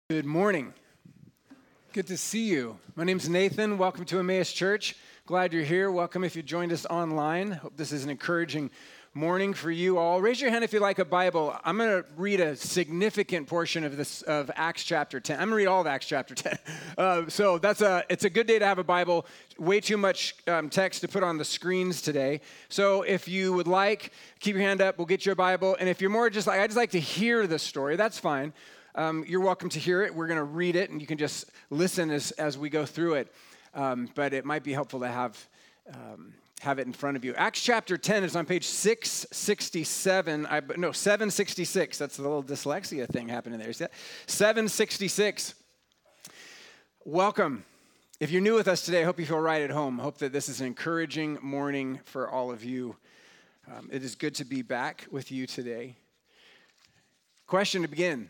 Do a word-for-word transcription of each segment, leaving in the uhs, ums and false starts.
Good morning. Good to see you. My name's Nathan. Welcome to Emmaus Church. Glad you're here. Welcome if you joined us online. Hope this is an encouraging morning for you all. Raise your hand if you like a Bible. I'm going to read a significant portion of this of Acts chapter ten. I'm going to read all of Acts chapter ten. Uh, so that's a it's a good day to have a Bible. Way too much um, text to put on the screens today. So if you would like, keep your hand up. We'll get you a Bible. And if you're more just like I just like to hear the story, that's fine. Um, you're welcome to hear it. We're going to read it, and you can just listen as, as we go through it. Um, but it might be helpful to have um, have it in front of you. Acts chapter ten is on page six sixty-seven. I, no, seven sixty-six. That's the little dyslexia thing happening there. See that? seven sixty-six. Welcome. If you're new with us today, I hope you feel right at home. I hope that this is an encouraging morning for all of you. Um, it is good to be back with you today. Question to begin.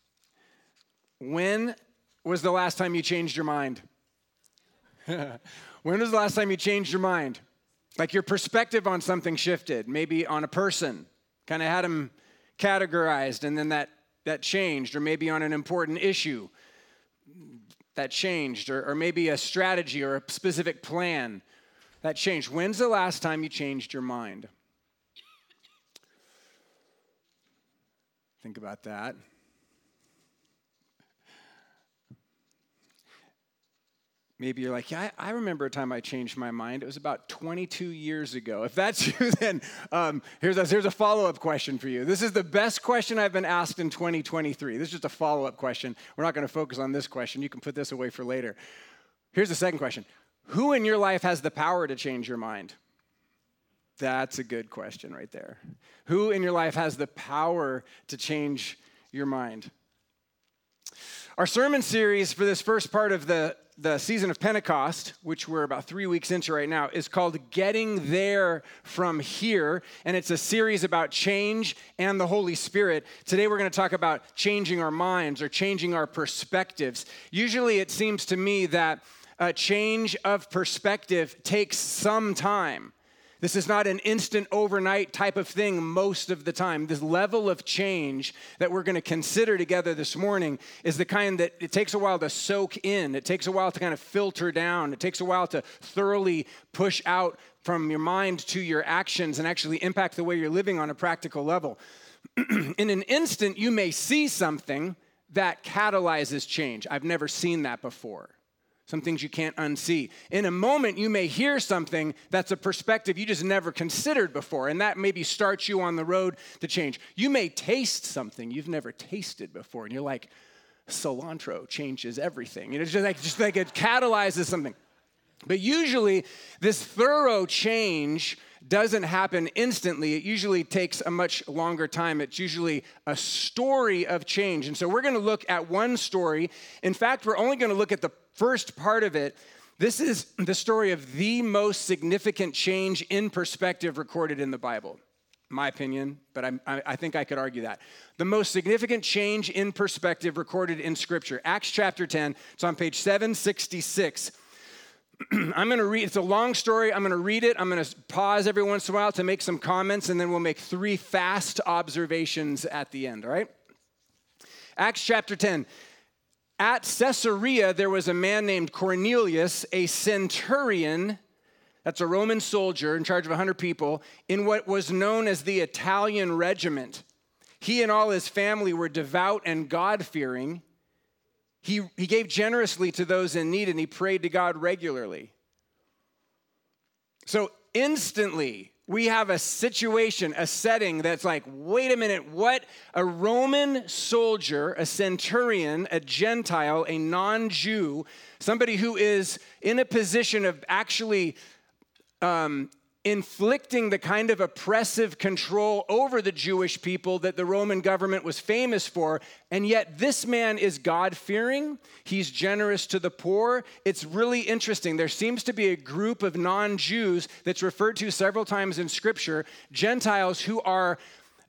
When was the last time you changed your mind? When was the last time you changed your mind? Like your perspective on something shifted, maybe on a person, kind of had them categorized and then that, that changed, or maybe on an important issue that changed, or, or maybe a strategy or a specific plan that changed. When's the last time you changed your mind? Think about that. Maybe you're like, yeah, I, I remember a time I changed my mind. It was about twenty-two years ago. If that's you, then um, here's a, here's a follow-up question for you. This is the best question I've been asked in twenty twenty-three. This is just a follow-up question. We're not going to focus on this question. You can put this away for later. Here's the second question. Who in your life has the power to change your mind? That's a good question right there. Who in your life has the power to change your mind? Our sermon series for this first part of the The season of Pentecost, which we're about three weeks into right now, is called Getting There From Here, and it's a series about change and the Holy Spirit. Today we're going to talk about changing our minds or changing our perspectives. Usually it seems to me that a change of perspective takes some time. This is not an instant overnight type of thing most of the time. This level of change that we're going to consider together this morning is the kind that it takes a while to soak in. It takes a while to kind of filter down. It takes a while to thoroughly push out from your mind to your actions and actually impact the way you're living on a practical level. In an instant, you may see something that catalyzes change. I've never seen that before. Some things you can't unsee. In a moment, you may hear something that's a perspective you just never considered before, and that maybe starts you on the road to change. You may taste something you've never tasted before, and you're like, cilantro changes everything. You know, it's just like, just like it catalyzes something. But usually, this thorough change doesn't happen instantly. It usually takes a much longer time. It's usually a story of change. And so we're going to look at one story. In fact, we're only going to look at the first part of it. This is the story of the most significant change in perspective recorded in the Bible, my opinion, but I'm, I, I think I could argue that. The most significant change in perspective recorded in Scripture. Acts chapter ten, it's on page seven sixty-six. I'm going to read, it's a long story. I'm going to read it. I'm going to pause every once in a while to make some comments, and then we'll make three fast observations at the end, all right? Acts chapter ten. At Caesarea, there was a man named Cornelius, a centurion, that's a Roman soldier in charge of one hundred people, in what was known as the Italian regiment. He and all his family were devout and God-fearing. He, he gave generously to those in need, and he prayed to God regularly. So instantly, we have a situation, a setting that's like, wait a minute, what? A Roman soldier, a centurion, a Gentile, a non-Jew, somebody who is in a position of actually um, inflicting the kind of oppressive control over the Jewish people that the Roman government was famous for, and yet this man is God-fearing. He's generous to the poor. It's really interesting. There seems to be a group of non-Jews that's referred to several times in Scripture, Gentiles who are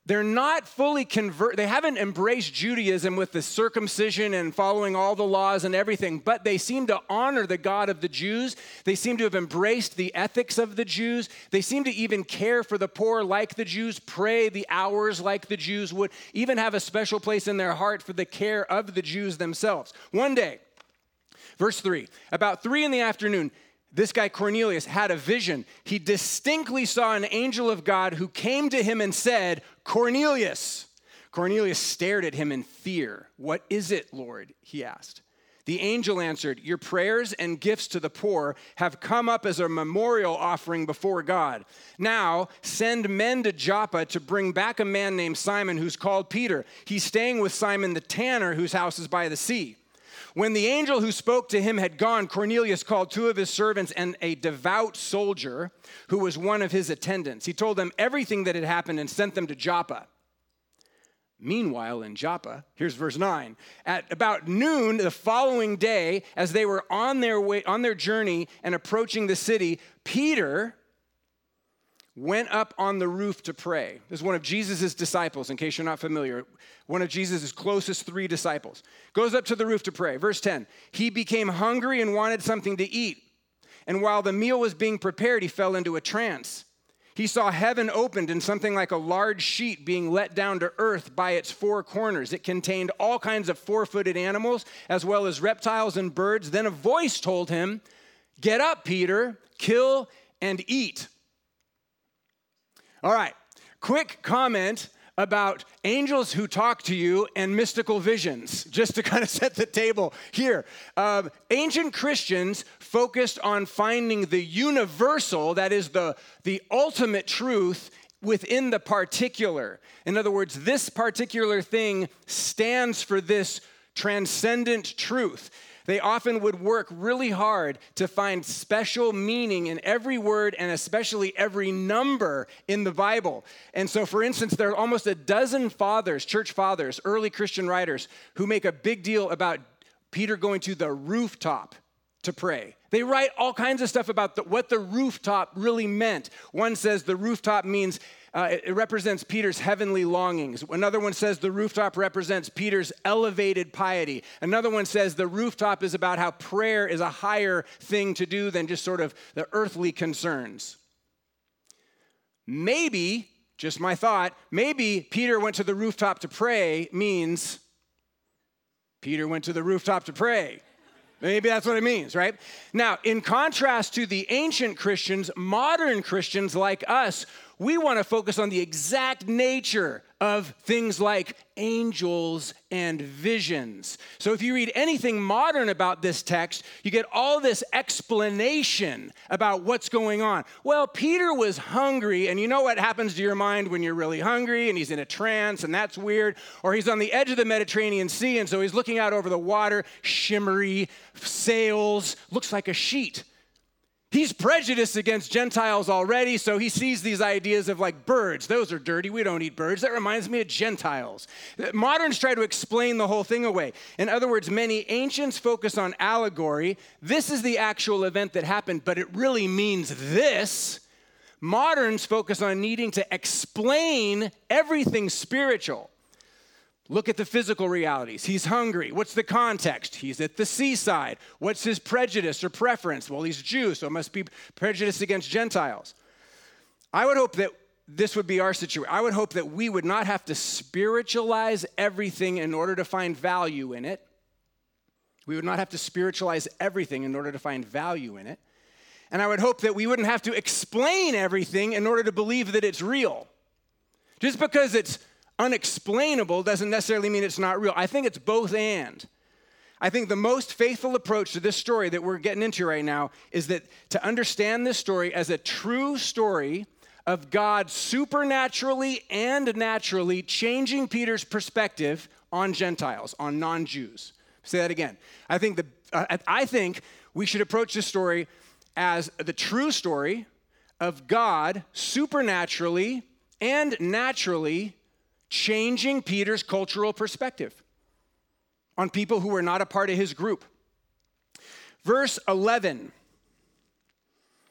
They're not fully convert. They haven't embraced Judaism with the circumcision and following all the laws and everything, but they seem to honor the God of the Jews. They seem to have embraced the ethics of the Jews. They seem to even care for the poor like the Jews, pray the hours like the Jews would, even have a special place in their heart for the care of the Jews themselves. One day, verse three, about three in the afternoon, this guy Cornelius had a vision. He distinctly saw an angel of God who came to him and said, Cornelius. Cornelius stared at him in fear. What is it, Lord? He asked. The angel answered, your prayers and gifts to the poor have come up as a memorial offering before God. Now send men to Joppa to bring back a man named Simon who's called Peter. He's staying with Simon the tanner whose house is by the sea. When the angel who spoke to him had gone, Cornelius called two of his servants and a devout soldier who was one of his attendants. He told them everything that had happened and sent them to Joppa. Meanwhile, in Joppa, here's verse nine. At about noon the following day, as they were on their way, on their journey and approaching the city, Peter went up on the roof to pray. This is one of Jesus' disciples, in case you're not familiar. One of Jesus' closest three disciples. Goes up to the roof to pray. Verse ten, he became hungry and wanted something to eat. And while the meal was being prepared, he fell into a trance. He saw heaven opened and something like a large sheet being let down to earth by its four corners. It contained all kinds of four-footed animals, as well as reptiles and birds. Then a voice told him, get up, Peter, kill and eat. All right, quick comment about angels who talk to you and mystical visions, just to kind of set the table here. Uh, ancient Christians focused on finding the universal, that is the, the ultimate truth within the particular. In other words, this particular thing stands for this transcendent truth. They often would work really hard to find special meaning in every word and especially every number in the Bible. And so, for instance, there are almost a dozen fathers, church fathers, early Christian writers, who make a big deal about Peter going to the rooftop to pray. They write all kinds of stuff about the, what the rooftop really meant. One says the rooftop means uh, it, it represents Peter's heavenly longings. Another one says the rooftop represents Peter's elevated piety. Another one says the rooftop is about how prayer is a higher thing to do than just sort of the earthly concerns. Maybe, just my thought, maybe Peter went to the rooftop to pray means Peter went to the rooftop to pray. Maybe that's what it means, right? Now, in contrast to the ancient Christians, modern Christians like us, we want to focus on the exact nature of things like angels and visions. So if you read anything modern about this text, you get all this explanation about what's going on. Well, Peter was hungry, and you know what happens to your mind when you're really hungry and he's in a trance, and that's weird. Or he's on the edge of the Mediterranean Sea, and so he's looking out over the water, shimmery, sails, looks like a sheet. He's prejudiced against Gentiles already, so he sees these ideas of like birds. Those are dirty. We don't eat birds. That reminds me of Gentiles. Moderns try to explain the whole thing away. In other words, many ancients focus on allegory. This is the actual event that happened, but it really means this. Moderns focus on needing to explain everything spiritual. Look at the physical realities. He's hungry. What's the context? He's at the seaside. What's his prejudice or preference? Well, he's Jew, so it must be prejudice against Gentiles. I would hope that this would be our situation. I would hope that we would not have to spiritualize everything in order to find value in it. We would not have to spiritualize everything in order to find value in it. And I would hope that we wouldn't have to explain everything in order to believe that it's real. Just because it's unexplainable doesn't necessarily mean it's not real. I think it's both and. I think the most faithful approach to this story that we're getting into right now is that to understand this story as a true story of God supernaturally and naturally changing Peter's perspective on Gentiles, on non-Jews. Say that again. I think the uh, I think we should approach this story as the true story of God supernaturally and naturally changing Peter's cultural perspective on people who were not a part of his group. Verse eleven.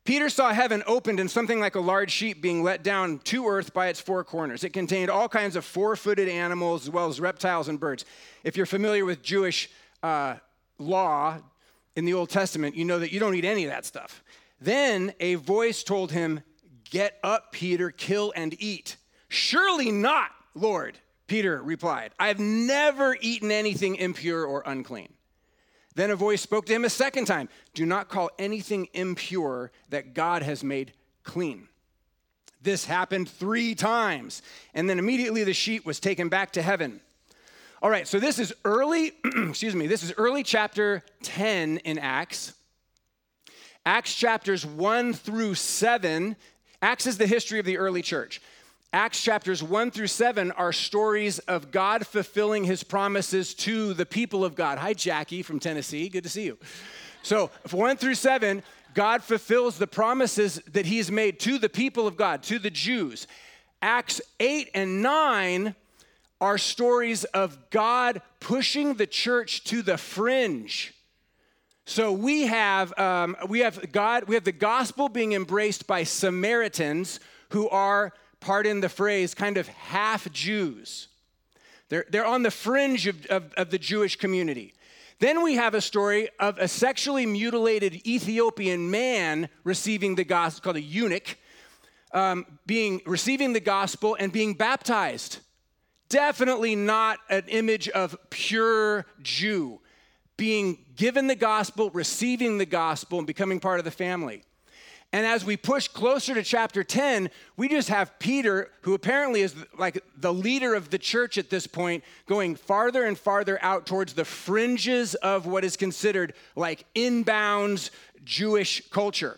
Peter saw heaven opened and something like a large sheet being let down to earth by its four corners. It contained all kinds of four-footed animals as well as reptiles and birds. If you're familiar with Jewish uh, law in the Old Testament, you know that you don't eat any of that stuff. Then a voice told him, "Get up, Peter, kill and eat." "Surely not, Lord," Peter replied. "I have never eaten anything impure or unclean." Then a voice spoke to him a second time. "Do not call anything impure that God has made clean." This happened three times, and then immediately the sheet was taken back to heaven. All right, so this is early, excuse me, this is early chapter ten in Acts. Acts chapters one through seven, Acts is the history of the early church. Acts chapters one through seven are stories of God fulfilling his promises to the people of God. Hi, Jackie from Tennessee. Good to see you. So one through seven, God fulfills the promises that he's made to the people of God, to the Jews. Acts eight and nine are stories of God pushing the church to the fringe. So we have um, we have God, we have the gospel being embraced by Samaritans who are, pardon the phrase, kind of half Jews. They're, they're on the fringe of, of, of the Jewish community. Then we have a story of a sexually mutilated Ethiopian man receiving the gospel, called a eunuch, um, being receiving the gospel and being baptized. Definitely not an image of pure Jew, being given the gospel, receiving the gospel, and becoming part of the family. And as we push closer to chapter ten, we just have Peter, who apparently is like the leader of the church at this point, going farther and farther out towards the fringes of what is considered like inbounds Jewish culture.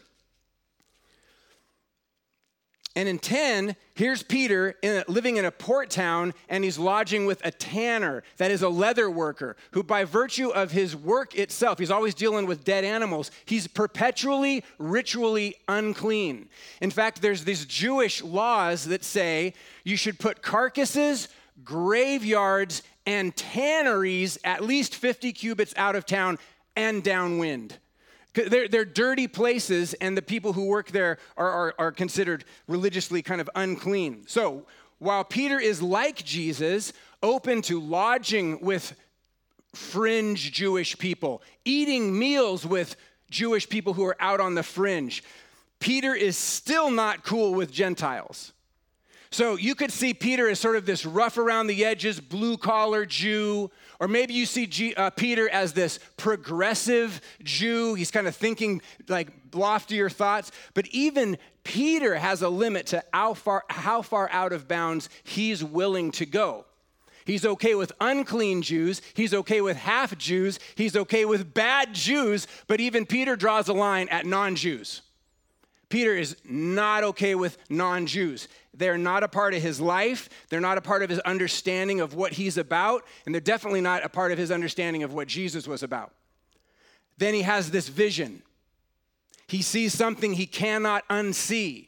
And in ten, here's Peter in a, living in a port town, and he's lodging with a tanner, that is a leather worker, who by virtue of his work itself, he's always dealing with dead animals, he's perpetually, ritually unclean. In fact, there's these Jewish laws that say you should put carcasses, graveyards, and tanneries at least fifty cubits out of town and downwind. They're, they're dirty places, and the people who work there are, are, are considered religiously kind of unclean. So while Peter is like Jesus, open to lodging with fringe Jewish people, eating meals with Jewish people who are out on the fringe, Peter is still not cool with Gentiles. So you could see Peter as sort of this rough around the edges, blue-collar Jew, or maybe you see G, uh, Peter as this progressive Jew. He's kind of thinking like loftier thoughts. But even Peter has a limit to how far, how far out of bounds he's willing to go. He's okay with unclean Jews. He's okay with half Jews. He's okay with bad Jews. But even Peter draws a line at non-Jews. Peter is not okay with non-Jews. They're not a part of his life. They're not a part of his understanding of what he's about. And they're definitely not a part of his understanding of what Jesus was about. Then he has this vision. He sees something he cannot unsee.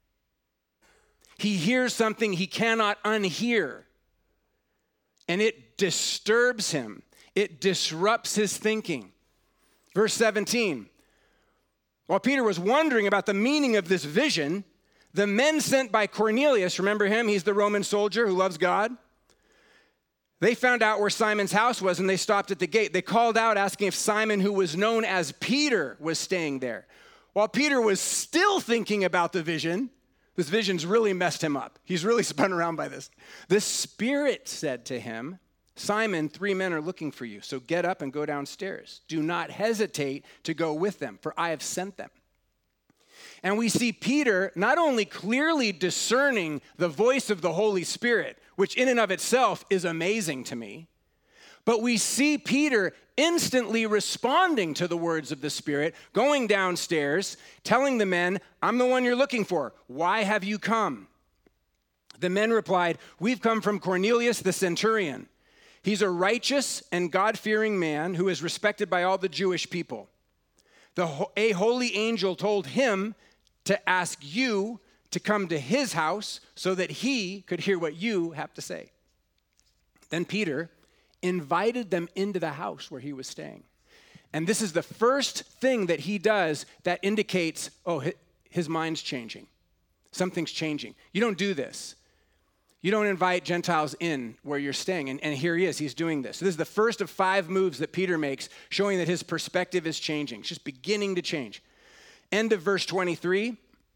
He hears something he cannot unhear. And it disturbs him. It disrupts his thinking. Verse seventeen. While Peter was wondering about the meaning of this vision, the men sent by Cornelius, remember him? He's the Roman soldier who loves God. They found out where Simon's house was, and they stopped at the gate. They called out asking if Simon, who was known as Peter, was staying there. While Peter was still thinking about the vision, this vision's really messed him up. He's really spun around by this. The Spirit said to him, "Simon, three men are looking for you, so get up and go downstairs. Do not hesitate to go with them, for I have sent them." And we see Peter not only clearly discerning the voice of the Holy Spirit, which in and of itself is amazing to me, but we see Peter instantly responding to the words of the Spirit, going downstairs, telling the men, "I'm the one you're looking for. Why have you come?" The men replied, "We've come from Cornelius the centurion. He's a righteous and God-fearing man who is respected by all the Jewish people. The, a holy angel told him to ask you to come to his house so that he could hear what you have to say." Then Peter invited them into the house where he was staying. And this is the first thing that he does that indicates, oh, his mind's changing. Something's changing. You don't do this. You don't invite Gentiles in where you're staying. And, and here he is. He's doing this. So this is the first of five moves that Peter makes, showing that his perspective is changing. It's just beginning to change. End of verse twenty-three.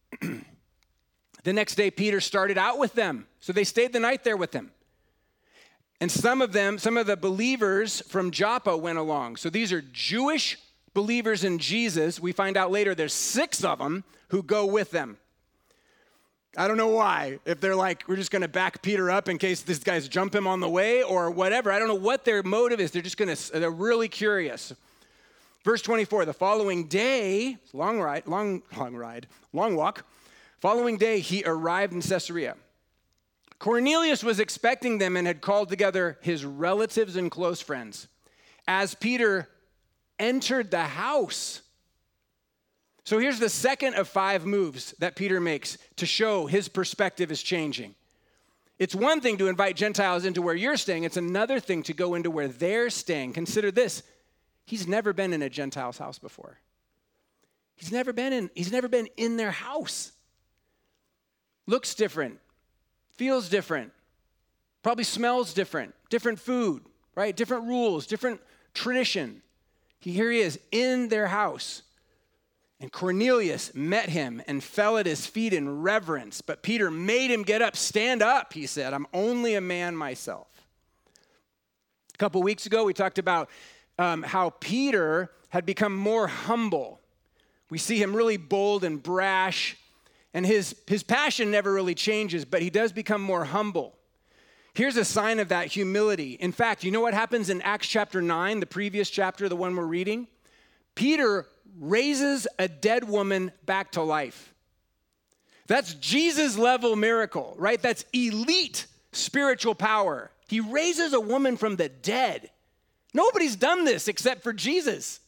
The next day, Peter started out with them. So they stayed the night there with them. And some of them, some of the believers from Joppa went along. So these are Jewish believers in Jesus. We find out later there's six of them who go with them. I don't know why. If they're like, we're just going to back Peter up in case these guys jump him on the way or whatever. I don't know what their motive is. They're just going to, they're really curious. Verse twenty-four, the following day, long ride, long, long ride, long walk. Following day, he arrived in Caesarea. Cornelius was expecting them and had called together his relatives and close friends. As Peter entered the house, so here's the second of five moves that Peter makes to show his perspective is changing. It's one thing to invite Gentiles into where you're staying. It's another thing to go into where they're staying. Consider this. He's never been in a Gentile's house before. He's never been in, he's never been in their house. Looks different, feels different, probably smells different, different food, right? Different rules, different tradition. He, here he is in their house. And Cornelius met him and fell at his feet in reverence. But Peter made him get up. Stand up, he said. I'm only a man myself. A couple weeks ago, we talked about um, how Peter had become more humble. We see him really bold and brash. And his, his passion never really changes, but he does become more humble. Here's a sign of that humility. In fact, you know what happens in Acts chapter nine, the previous chapter, the one we're reading? Peter raises a dead woman back to life. That's Jesus level miracle, right? That's elite spiritual power. He raises a woman from the dead. Nobody's done this except for Jesus.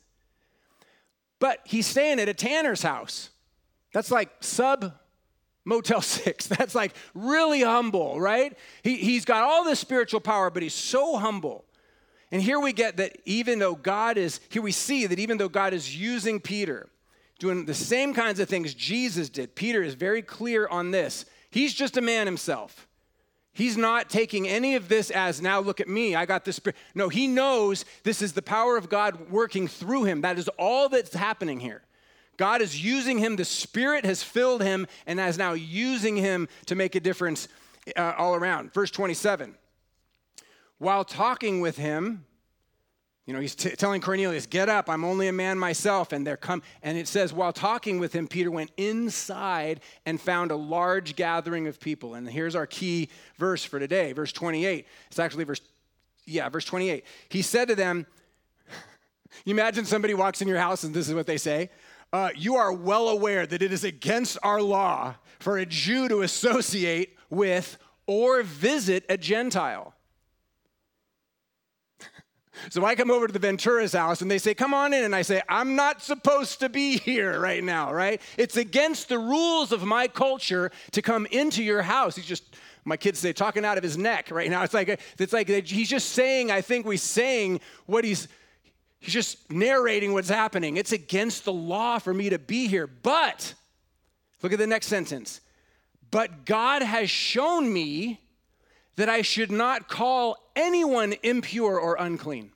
But he's staying at a tanner's house. That's like sub Motel six. That's like really humble, right? He, he's got all this spiritual power, but he's so humble. And here we get that even though God is, here we see that even though God is using Peter, doing the same kinds of things Jesus did, Peter is very clear on this. He's just a man himself. He's not taking any of this as, now look at me, I got this spirit. No, he knows this is the power of God working through him. That is all that's happening here. God is using him. The Spirit has filled him and is now using him to make a difference uh, all around. Verse twenty-seven. While talking with him, you know, he's t- telling Cornelius, get up, I'm only a man myself. And they're come, and it says, while talking with him, Peter went inside and found a large gathering of people. And here's our key verse for today, verse twenty-eight. It's actually verse, yeah, verse twenty-eight. He said to them, you imagine somebody walks in your house and this is what they say. Uh, you are well aware that it is against our law for a Jew to associate with or visit a Gentile. So I come over to the Ventura's house and they say, come on in. And I say, I'm not supposed to be here right now, right? It's against the rules of my culture to come into your house. He's just, my kids say, talking out of his neck right now. It's like, it's like he's just saying, I think we're saying what he's, He's just narrating what's happening. It's against the law for me to be here. But, look at the next sentence. But God has shown me that I should not call anyone impure or unclean.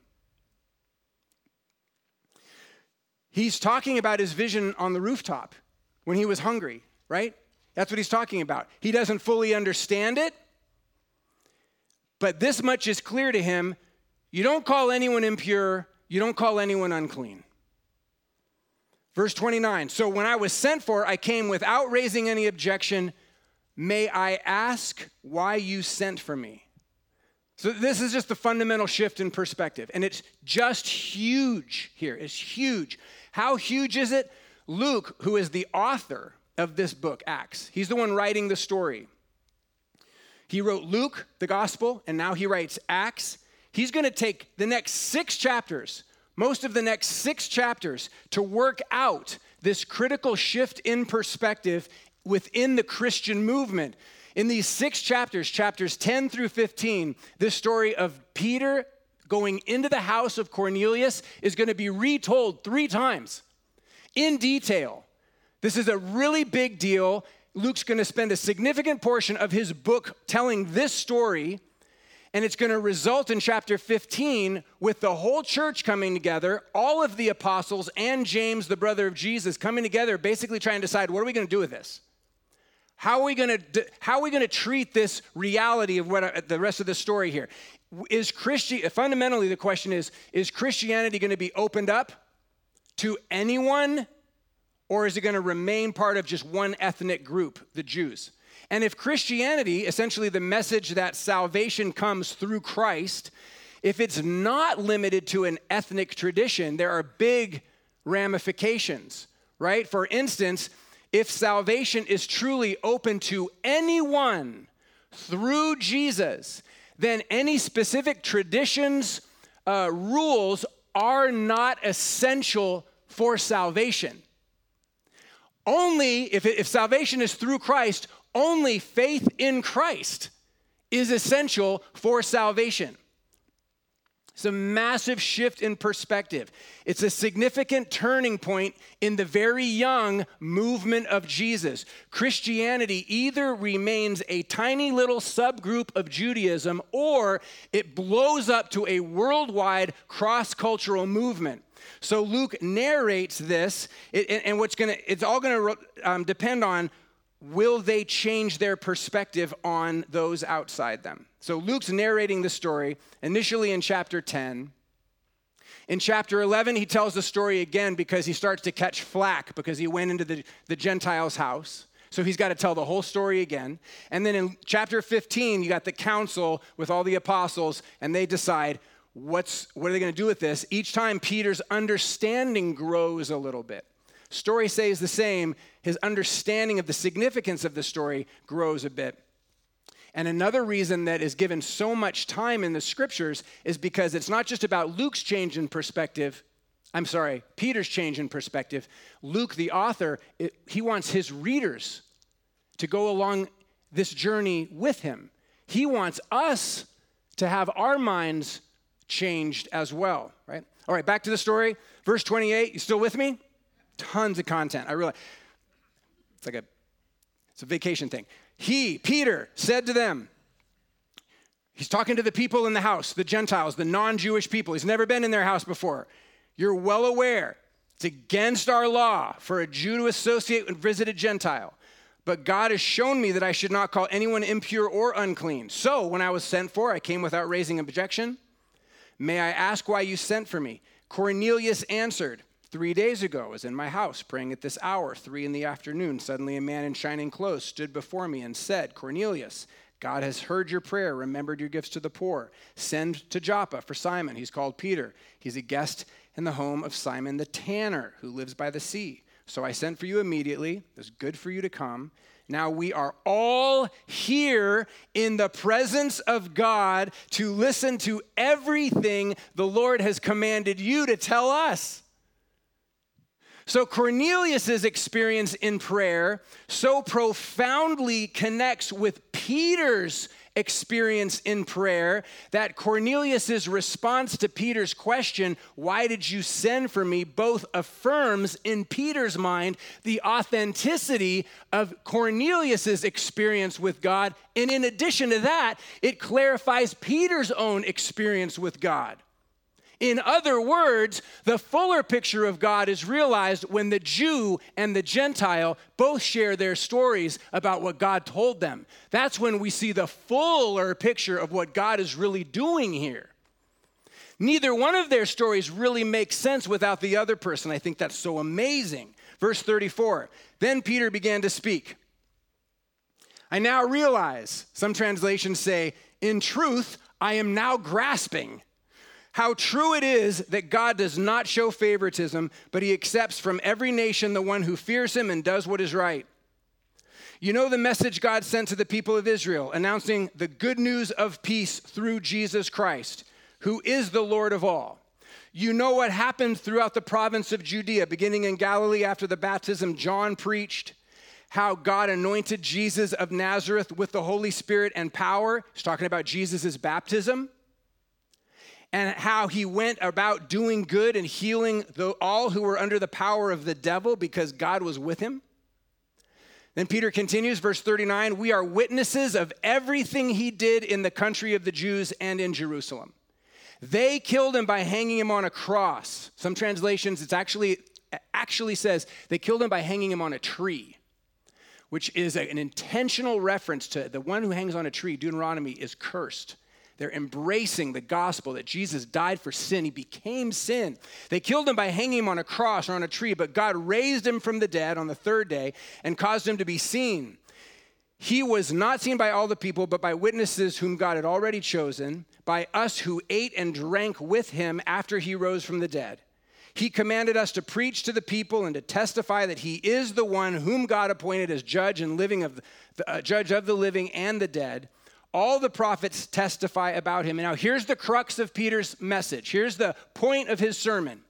He's talking about his vision on the rooftop when he was hungry, right? That's what he's talking about. He doesn't fully understand it, but this much is clear to him. You don't call anyone impure. You don't call anyone unclean. Verse twenty-nine, so when I was sent for, I came without raising any objection. May I ask why you sent for me? So this is just the fundamental shift in perspective. And it's just huge here. It's huge. How huge is it? Luke, who is the author of this book, Acts, he's the one writing the story. He wrote Luke, the gospel, and now he writes Acts. He's going to take the next six chapters, most of the next six chapters, to work out this critical shift in perspective within the Christian movement. In these six chapters, chapters ten through fifteen, this story of Peter going into the house of Cornelius is going to be retold three times in detail This is a really big deal. Luke's going to spend a significant portion of his book telling this story, and it's going to result in chapter fifteen with the whole church coming together, all of the apostles and James, the brother of Jesus, coming together, basically trying to decide, what are we going to do with this? How are we going to how are we going to treat this reality of what the rest of the story here? Is Christi- fundamentally the question is, is Christianity going to be opened up to anyone, or is it going to remain part of just one ethnic group, the Jews? And if Christianity, essentially the message that salvation comes through Christ, if it's not limited to an ethnic tradition, there are big ramifications, right? For instance, if salvation is truly open to anyone through Jesus, then any specific traditions, uh, rules are not essential for salvation. Only, if, it, if salvation is through Christ, only faith in Christ is essential for salvation. It's a massive shift in perspective. It's a significant turning point in the very young movement of Jesus. Christianity either remains a tiny little subgroup of Judaism, or it blows up to a worldwide cross-cultural movement. So Luke narrates this, and what's going to, it's all going to um, depend on, will they change their perspective on those outside them? So Luke's narrating the story initially in chapter ten. In chapter eleven, he tells the story again because he starts to catch flack because he went into the, the Gentiles' house. So he's got to tell the whole story again. And then in chapter fifteen, you got the council with all the apostles, and they decide, what's what are they going to do with this? Each time Peter's understanding grows a little bit. Story stays the same. His understanding of the significance of the story grows a bit. And another reason that is given so much time in the scriptures is because it's not just about Luke's change in perspective. I'm sorry, Peter's change in perspective. Luke, the author, it, he wants his readers to go along this journey with him. He wants us to have our minds changed as well, right? All right, back to the story. Verse twenty-eight, you still with me? Tons of content. I realize it's like a it's a vacation thing. He, Peter, said to them, he's talking to the people in the house, the Gentiles, the non-Jewish people. He's never been in their house before. You're well aware it's against our law for a Jew to associate and visit a Gentile. But God has shown me that I should not call anyone impure or unclean. So when I was sent for, I came without raising objection. May I ask why you sent for me? Cornelius answered, three days ago I was in my house praying at this hour, three in the afternoon. Suddenly a man in shining clothes stood before me and said, Cornelius, God has heard your prayer, remembered your gifts to the poor. Send to Joppa for Simon. He's called Peter. He's a guest in the home of Simon the tanner, who lives by the sea. So I sent for you immediately. It was good for you to come. Now we are all here in the presence of God to listen to everything the Lord has commanded you to tell us. So Cornelius' experience in prayer so profoundly connects with Peter's experience in prayer that Cornelius' response to Peter's question, why did you send for me, both affirms in Peter's mind the authenticity of Cornelius' experience with God. And in addition to that, it clarifies Peter's own experience with God. In other words, the fuller picture of God is realized when the Jew and the Gentile both share their stories about what God told them. That's when we see the fuller picture of what God is really doing here. Neither one of their stories really makes sense without the other person. I think that's so amazing. Verse thirty-four, then Peter began to speak. I now realize, some translations say, in truth, I am now grasping how true it is that God does not show favoritism, but he accepts from every nation the one who fears him and does what is right. You know the message God sent to the people of Israel, announcing the good news of peace through Jesus Christ, who is the Lord of all. You know what happened throughout the province of Judea, beginning in Galilee after the baptism John preached, how God anointed Jesus of Nazareth with the Holy Spirit and power. He's talking about Jesus' baptism. And how he went about doing good and healing the, all who were under the power of the devil because God was with him. Then Peter continues, verse thirty-nine, we are witnesses of everything he did in the country of the Jews and in Jerusalem. They killed him by hanging him on a cross. Some translations, it's actually, actually says they killed him by hanging him on a tree, which is an intentional reference to the one who hangs on a tree, Deuteronomy, is cursed. They're embracing the gospel that Jesus died for sin. He became sin. They killed him by hanging him on a cross or on a tree, but God raised him from the dead on the third day and caused him to be seen. He was not seen by all the people, but by witnesses whom God had already chosen, by us who ate and drank with him after he rose from the dead. He commanded us to preach to the people and to testify that he is the one whom God appointed as judge and living of the uh, judge of the living and the dead. All the prophets testify about him. And now here's the crux of Peter's message. Here's the point of his sermon.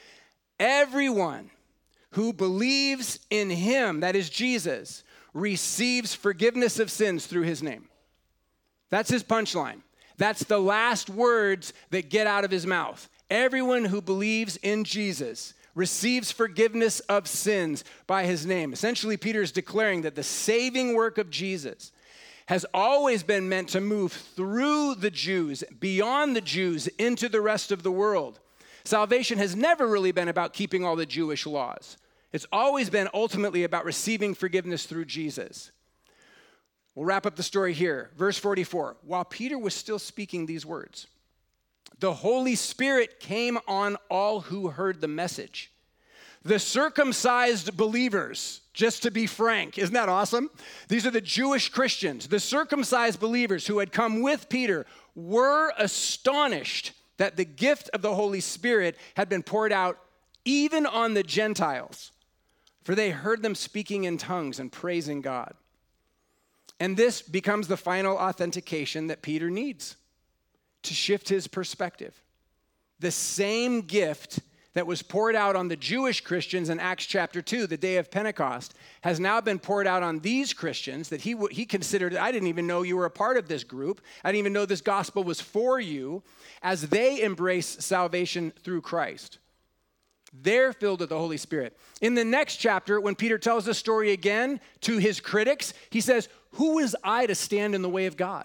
Everyone who believes in him, that is Jesus, receives forgiveness of sins through his name. That's his punchline. That's the last words that get out of his mouth. Everyone who believes in Jesus receives forgiveness of sins by his name. Essentially, Peter is declaring that the saving work of Jesus has always been meant to move through the Jews, beyond the Jews, into the rest of the world. Salvation has never really been about keeping all the Jewish laws. It's always been ultimately about receiving forgiveness through Jesus. We'll wrap up the story here. Verse forty-four, while Peter was still speaking these words, the Holy Spirit came on all who heard the message. The circumcised believers, just to be frank, isn't that awesome? These are the Jewish Christians. The circumcised believers who had come with Peter were astonished that the gift of the Holy Spirit had been poured out even on the Gentiles, for they heard them speaking in tongues and praising God. And this becomes the final authentication that Peter needs to shift his perspective. The same gift that was poured out on the Jewish Christians in Acts chapter two, the day of Pentecost, has now been poured out on these Christians that he, he considered, I didn't even know you were a part of this group. I didn't even know this gospel was for you, as they embrace salvation through Christ. They're filled with the Holy Spirit. In the next chapter, when Peter tells the story again to his critics, he says, who was I to stand in the way of God?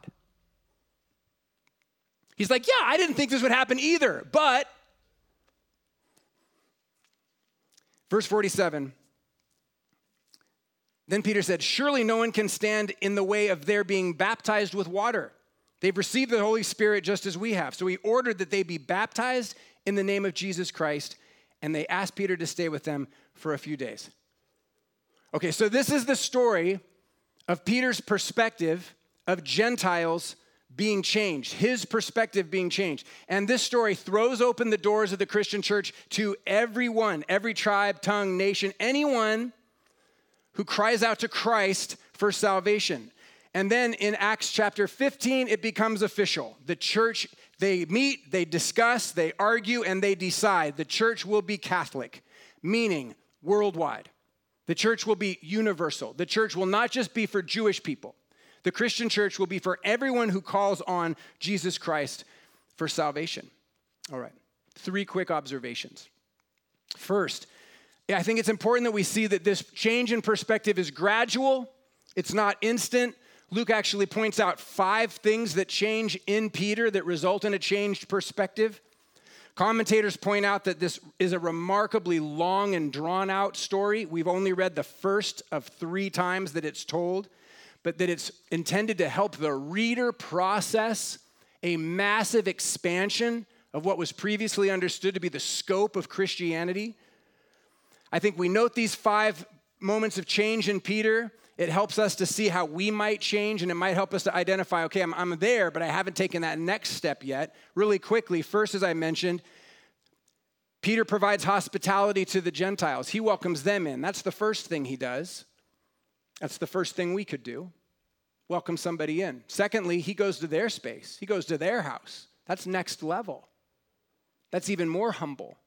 He's like, yeah, I didn't think this would happen either, but verse forty-seven, then Peter said, surely no one can stand in the way of their being baptized with water. They've received the Holy Spirit just as we have. So he ordered that they be baptized in the name of Jesus Christ, and they asked Peter to stay with them for a few days. Okay, so this is the story of Peter's perspective of Gentiles being changed, his perspective being changed. And this story throws open the doors of the Christian church to everyone, every tribe, tongue, nation, anyone who cries out to Christ for salvation. And then in Acts chapter fifteen, it becomes official. The church, they meet, they discuss, they argue, and they decide the church will be Catholic, meaning worldwide. The church will be universal. The church will not just be for Jewish people. The Christian church will be for everyone who calls on Jesus Christ for salvation. All right, three quick observations. First, I think it's important that we see that this change in perspective is gradual. It's not instant. Luke actually points out five things that change in Peter that result in a changed perspective. Commentators point out that this is a remarkably long and drawn-out story. We've only read the first of three times that it's told, but that it's intended to help the reader process a massive expansion of what was previously understood to be the scope of Christianity. I think we note these five moments of change in Peter. It helps us to see how we might change, and it might help us to identify, okay, I'm, I'm there, but I haven't taken that next step yet. Really quickly, first, as I mentioned, Peter provides hospitality to the Gentiles. He welcomes them in. That's the first thing he does. That's the first thing we could do, welcome somebody in. Secondly, he goes to their space. He goes to their house. That's next level. That's even more humble.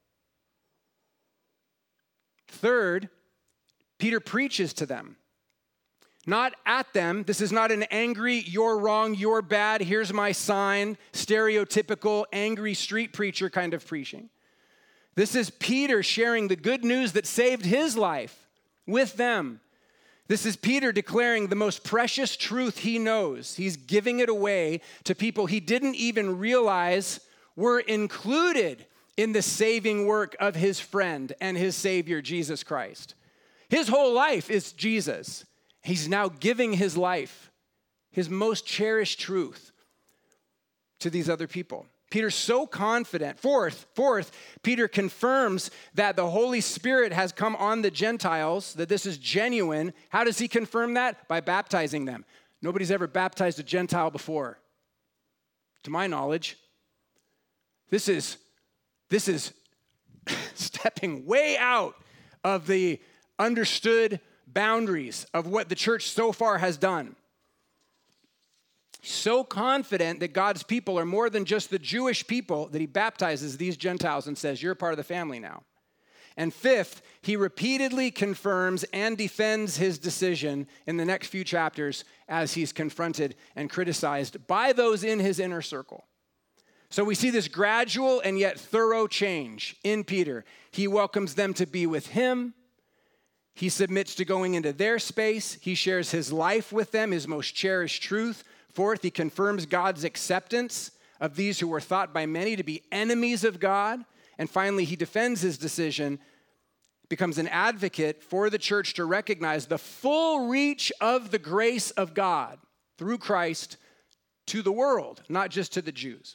Third, Peter preaches to them. Not at them. This is not an angry, you're wrong, you're bad, here's my sign, stereotypical angry street preacher kind of preaching. This is Peter sharing the good news that saved his life with them. This is Peter declaring the most precious truth he knows. He's giving it away to people he didn't even realize were included in the saving work of his friend and his Savior, Jesus Christ. His whole life is Jesus. He's now giving his life, his most cherished truth, to these other people. Peter's so confident. Fourth, fourth, Peter confirms that the Holy Spirit has come on the Gentiles, that this is genuine. How does he confirm that? By baptizing them. Nobody's ever baptized a Gentile before, to my knowledge. This is, this is stepping way out of the understood boundaries of what the church so far has done. So confident that God's people are more than just the Jewish people that he baptizes these Gentiles and says, you're part of the family now. And fifth, he repeatedly confirms and defends his decision in the next few chapters as he's confronted and criticized by those in his inner circle. So we see this gradual and yet thorough change in Peter. He welcomes them to be with him. He submits to going into their space. He shares his life with them, his most cherished truth. Fourth, he confirms God's acceptance of these who were thought by many to be enemies of God. And finally, he defends his decision, becomes an advocate for the church to recognize the full reach of the grace of God through Christ to the world, not just to the Jews.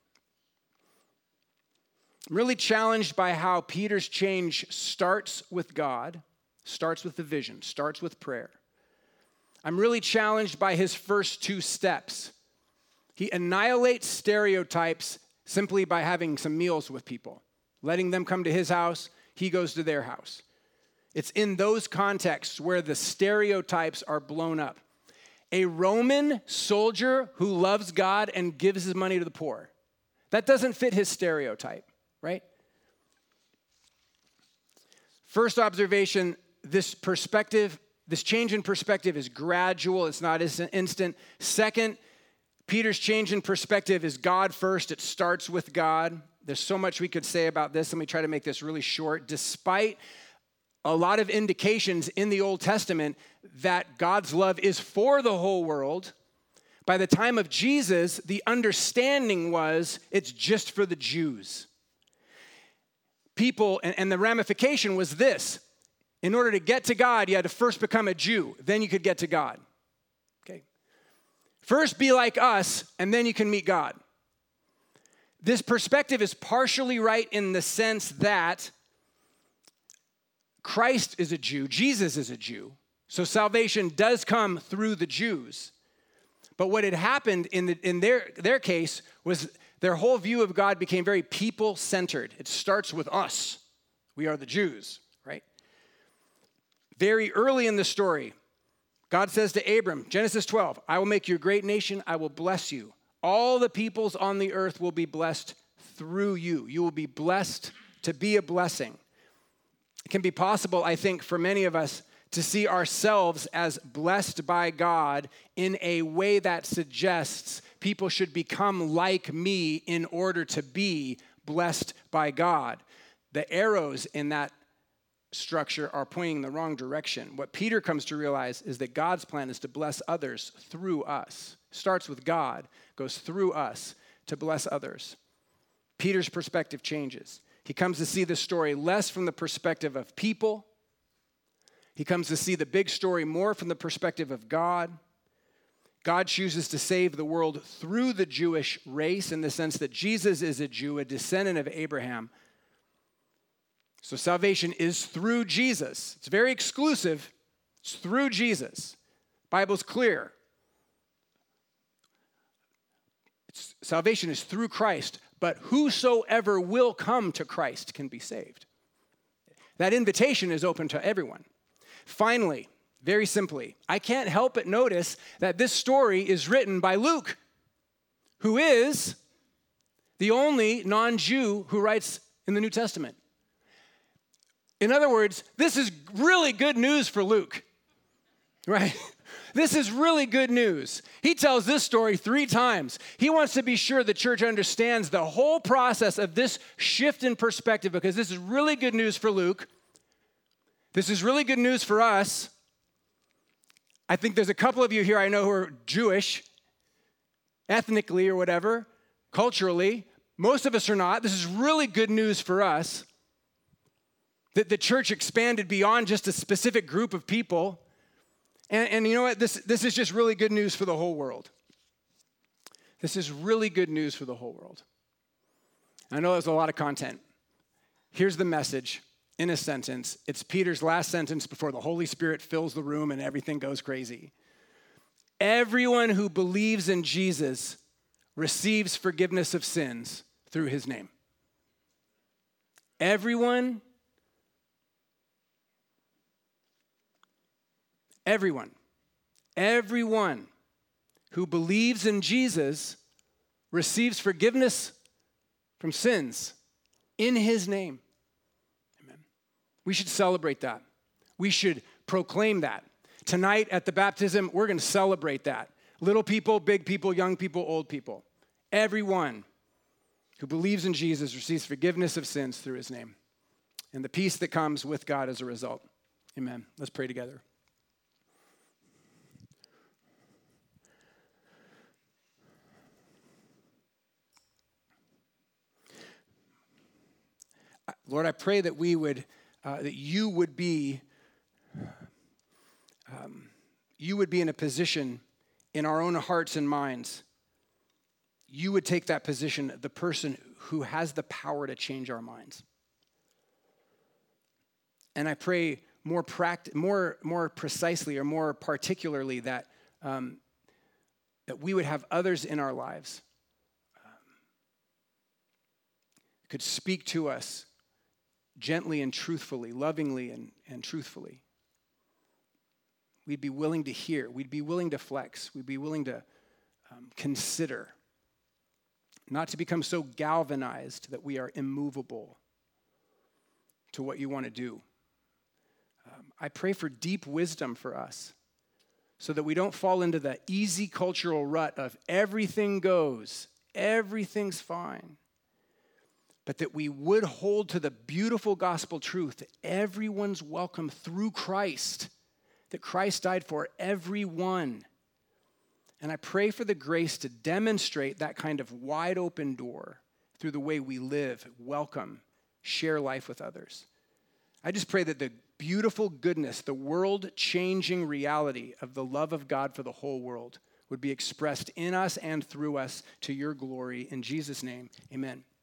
I'm really challenged by how Peter's change starts with God, starts with the vision, starts with prayer. I'm really challenged by his first two steps. He annihilates stereotypes simply by having some meals with people, letting them come to his house, he goes to their house. It's in those contexts where the stereotypes are blown up. A Roman soldier who loves God and gives his money to the poor, that doesn't fit his stereotype, right? First observation, this perspective This change in perspective is gradual. It's not instant. Second, Peter's change in perspective is God first. It starts with God. There's so much we could say about this. Let me try to make this really short. Despite a lot of indications in the Old Testament that God's love is for the whole world, by the time of Jesus, the understanding was it's just for the Jews. People, and, and the ramification was this. In order to get to God, you had to first become a Jew. Then you could get to God. Okay. First be like us, and then you can meet God. This perspective is partially right in the sense that Christ is a Jew, Jesus is a Jew, so salvation does come through the Jews. But what had happened in, the, in their, their case was their whole view of God became very people-centered. It starts with us. We are the Jews, right? Very early in the story, God says to Abram, Genesis twelve, I will make you a great nation, I will bless you. All the peoples on the earth will be blessed through you. You will be blessed to be a blessing. It can be possible, I think, for many of us to see ourselves as blessed by God in a way that suggests people should become like me in order to be blessed by God. The arrows in that structure are pointing in the wrong direction. What Peter comes to realize is that God's plan is to bless others through us. Starts with God, goes through us to bless others. Peter's perspective changes. He comes to see the story less from the perspective of people. He comes to see the big story more from the perspective of God. God chooses to save the world through the Jewish race in the sense that Jesus is a Jew, a descendant of Abraham. So salvation is through Jesus. It's very exclusive. It's through Jesus. Bible's clear. It's, salvation is through Christ, but whosoever will come to Christ can be saved. That invitation is open to everyone. Finally, very simply, I can't help but notice that this story is written by Luke, who is the only non-Jew who writes in the New Testament. In other words, this is really good news for Luke, right? This is really good news. He tells this story three times. He wants to be sure the church understands the whole process of this shift in perspective because this is really good news for Luke. This is really good news for us. I think there's a couple of you here I know who are Jewish, ethnically or whatever, culturally. Most of us are not. This is really good news for us that the church expanded beyond just a specific group of people. And, and you know what? This, this is just really good news for the whole world. This is really good news for the whole world. I know there's a lot of content. Here's the message in a sentence. It's Peter's last sentence before the Holy Spirit fills the room and everything goes crazy. Everyone who believes in Jesus receives forgiveness of sins through his name. Everyone, everyone, everyone who believes in Jesus receives forgiveness from sins in his name. Amen. We should celebrate that. We should proclaim that. Tonight at the baptism, we're going to celebrate that. Little people, big people, young people, old people. Everyone who believes in Jesus receives forgiveness of sins through his name and the peace that comes with God as a result. Amen. Let's pray together. Lord, I pray that we would, uh, that you would be, um, you would be in a position in our own hearts and minds. You would take that position, the person who has the power to change our minds. And I pray more pract- more, more precisely or more particularly that, um, that we would have others in our lives um, could speak to us gently and truthfully, lovingly and, and truthfully. We'd be willing to hear. We'd be willing to flex. We'd be willing to um, consider. Not to become so galvanized that we are immovable to what you want to do. Um, I pray for deep wisdom for us so that we don't fall into the easy cultural rut of everything goes, everything's fine. But that we would hold to the beautiful gospel truth that everyone's welcome through Christ, that Christ died for everyone. And I pray for the grace to demonstrate that kind of wide open door through the way we live, welcome, share life with others. I just pray that the beautiful goodness, the world-changing reality of the love of God for the whole world would be expressed in us and through us to your glory. In Jesus' name, amen.